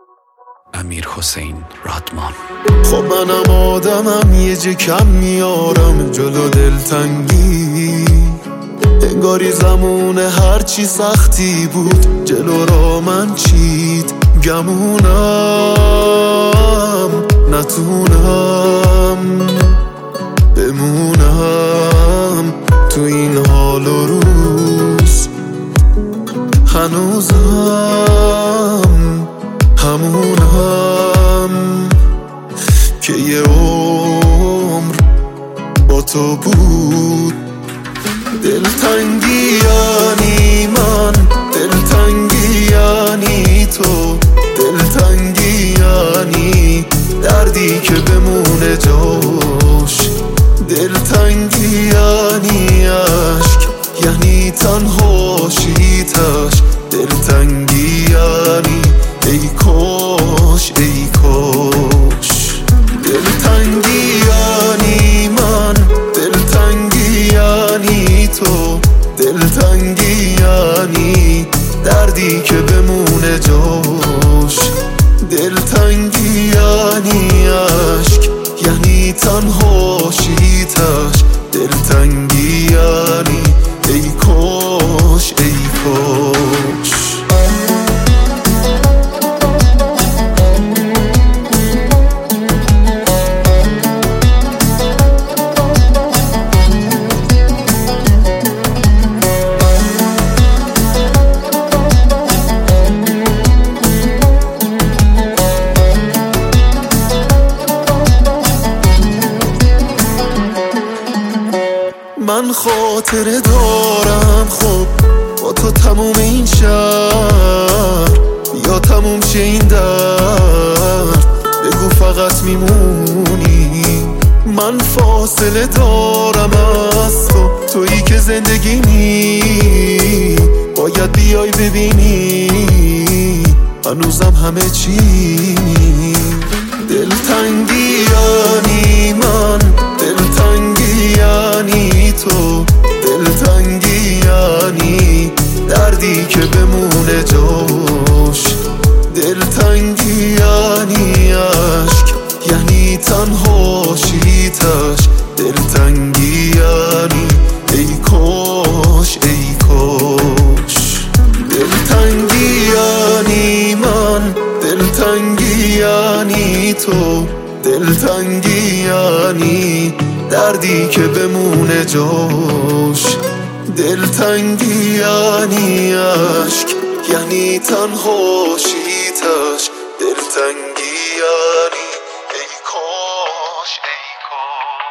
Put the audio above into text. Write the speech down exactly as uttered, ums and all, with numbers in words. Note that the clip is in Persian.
امیر حسین رادمان. خب منم آدمم یه جه کم میارم جلو دلتنگی، انگاری زمون هرچی سختی بود جلو را من چید گمونم، نتونم بمونم تو این حال و روز، هنوزم همونم که یه عمر با تو بود. دلتنگی یعنی من، دلتنگی یعنی تو، دلتنگی یعنی دردی که بمونه جاش، دلتنگی یعنی عشق، یعنی تنهاشیتش، دلتنگی یعنی ای کاش ای کاش. دلتنگی یعنی من، دلتنگی یعنی تو، دلتنگی یعنی دردی که بمونه جاش، دلتنگی یعنی عشق، یعنی تنهاشیتش، دلتنگی یعنی ای کاش ای کاش. من خاطره دارم خب با تو تموم این شهر، یا تموم شه این درد بگو فقط میمونی. من فاصله دارم از تو، تویی که زندگیمی، باید بیای ببینی هنوزم همه چی. دلتنگی یعنی من، دلتنگی یعنی تو، دلتنگی یعنی دردی که بمونه جاش، دلتنگی یعنی عشق، یعنی تنهاشیتش، دلتنگی یعنی ای کاش ای کاش. دلتنگی یعنی من، دلتنگی یعنی تو، دلتنگی یعنی دردی که بمونه جاش، دلتنگی یعنی عشق، یعنی تنهاشیتش، دلتنگی یعنی ای کاش ای کاش.